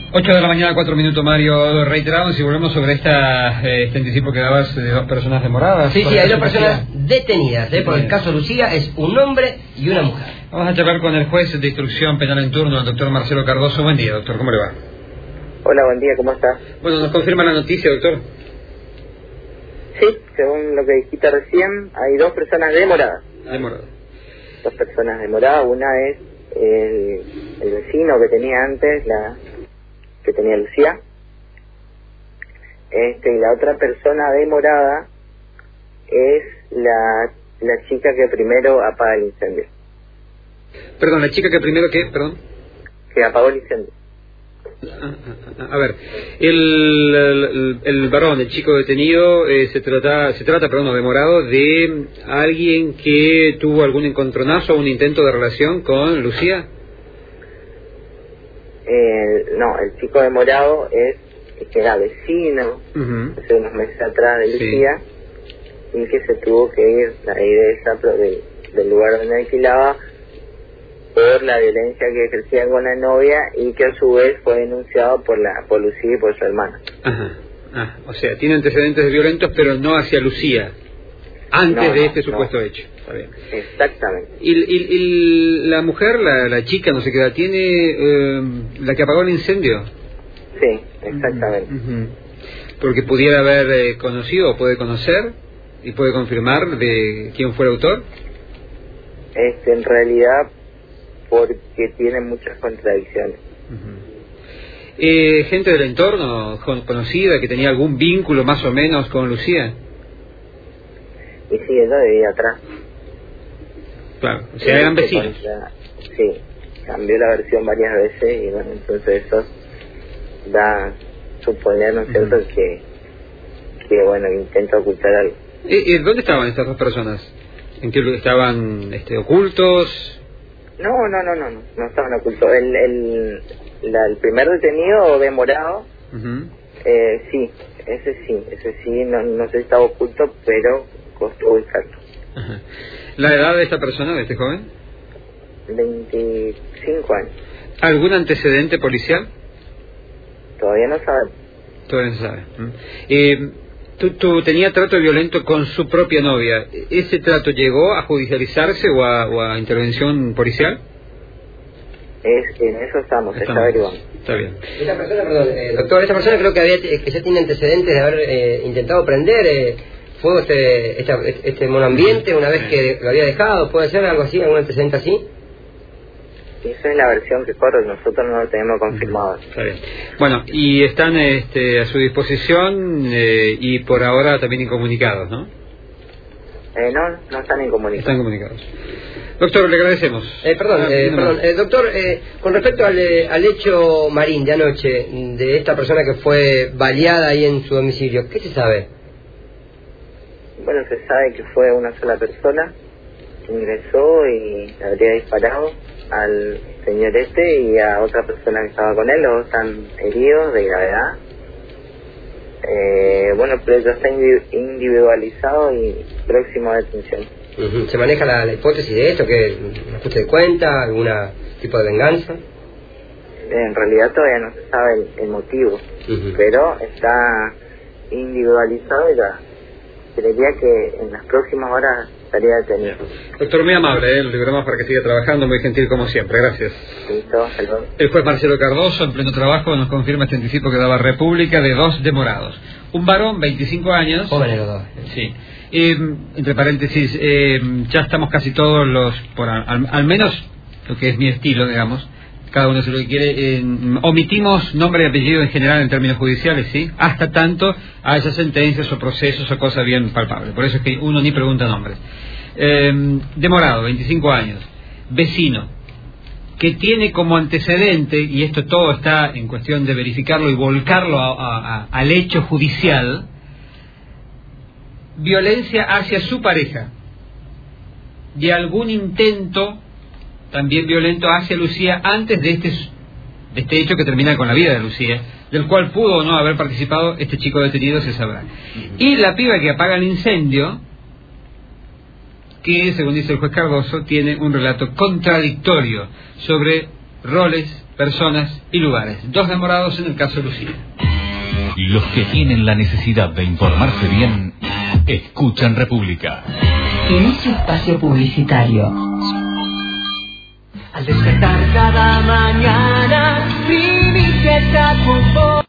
8 de la mañana, 4 minutos, Mario. Reiteramos y volvemos sobre este anticipo que dabas de dos personas demoradas. Sí, hay dos personas detenidas, por el caso Lucía, es un hombre y una mujer. Vamos a charlar con el juez de instrucción penal en turno, el doctor Marcelo Cardoso. Buen día, doctor, ¿cómo le va? Hola, buen día, ¿cómo está? Bueno, ¿nos confirma la noticia, doctor? Sí, según lo que dijiste recién, hay dos personas demoradas. Demoradas. Dos personas demoradas, una es el vecino que tenía antes, que tenía Lucía, y la otra persona demorada es la chica que primero apaga el incendio. Perdón, la chica que primero, ¿qué? Perdón. Que apagó el incendio. A ver, el varón, el chico detenido, se trata, demorado, de alguien que tuvo algún encontronazo o un intento de relación con Lucía. No, el chico demorado es que era vecino hace unos meses atrás de Lucía, y que se tuvo que ir de del lugar donde alquilaba por la violencia que ejercía con la novia, y que a su vez fue denunciado por Lucía y por su hermana. O sea, tiene antecedentes violentos, pero no hacia Lucía, antes de este supuesto hecho. Está bien. Exactamente. ¿Y la mujer, la chica, no sé qué edad tiene, la que apagó el incendio? Sí, exactamente. Porque pudiera haber conocido o puede conocer y puede confirmar de quién fue el autor. En realidad, porque tiene muchas contradicciones. ¿Gente del entorno conocida que tenía algún vínculo más o menos con Lucía? Y sí, ella vivía atrás. Claro, o sea, eran vecinos. Sí, cambió la versión varias veces, y bueno, entonces eso da a suponer, ¿no es cierto?, que bueno, intenta ocultar algo. ¿Dónde estaban estas dos personas? ¿En qué estaban ocultos? No estaban ocultos. El primer detenido demorado, sí, ese sí, no sé si estaba oculto, pero costó ubicarlo. ¿La edad de esta persona, de este joven? 25 años. ¿Algún antecedente policial? Todavía no sabe. Todavía no sabe. ¿Tú tenía trato violento con su propia novia? ¿Ese trato llegó a judicializarse o a intervención policial? En eso estamos, se está averiguando. Está bien. Esta persona, perdón, doctor, esta persona creo que ya tiene antecedentes de haber intentado prender fuego este monoambiente una vez que lo había dejado. ¿Puede ser algo así, algún antecedente así? Esa es la versión que corre, nosotros no lo tenemos confirmado. Está bien. Bueno, y están a su disposición y por ahora también incomunicados, ¿no? No están incomunicados. Están comunicados. Doctor, le agradecemos. Doctor, con respecto al hecho Marín de anoche, de esta persona que fue baleada ahí en su domicilio, ¿qué se sabe? Bueno, se sabe que fue una sola persona que ingresó y habría disparado al señor y a otra persona que estaba con él. Los dos están heridos de gravedad. Bueno, pero ya está individualizado y próximo a detención. ¿Se maneja la hipótesis de esto, que un ajuste de cuenta, algún tipo de venganza? En realidad todavía no se sabe el motivo, pero está individualizado y ya creería que en las próximas horas estaría detenido. Doctor, muy amable, lo liberamos para que siga trabajando, muy gentil como siempre, gracias. Listo, el juez Marcelo Cardoso, en pleno trabajo, nos confirma este anticipo que daba República de dos demorados. Un varón, 25 años. Jóvenes los dos. Sí. Entre paréntesis, ya estamos casi todos al menos lo que es mi estilo, digamos, cada uno hace lo que quiere, omitimos nombre y apellido en general en términos judiciales, ¿sí? Hasta tanto haya sentencias o procesos o cosas bien palpables. Por eso es que uno ni pregunta nombres. Demorado, 25 años, vecino, que tiene como antecedente, y esto todo está en cuestión de verificarlo y volcarlo al hecho judicial, violencia hacia su pareja, de algún intento también violento hacia Lucía antes de este hecho que termina con la vida de Lucía, del cual pudo o no haber participado este chico detenido, se sabrá. Y la piba que apaga el incendio, que según dice el juez Cardoso tiene un relato contradictorio sobre roles, personas y lugares. 2 enamorados en el caso Lucía. Los que tienen la necesidad de informarse bien, escuchan República. Inicio espacio publicitario. Al despertar cada mañana, mi bicicleta fútbol.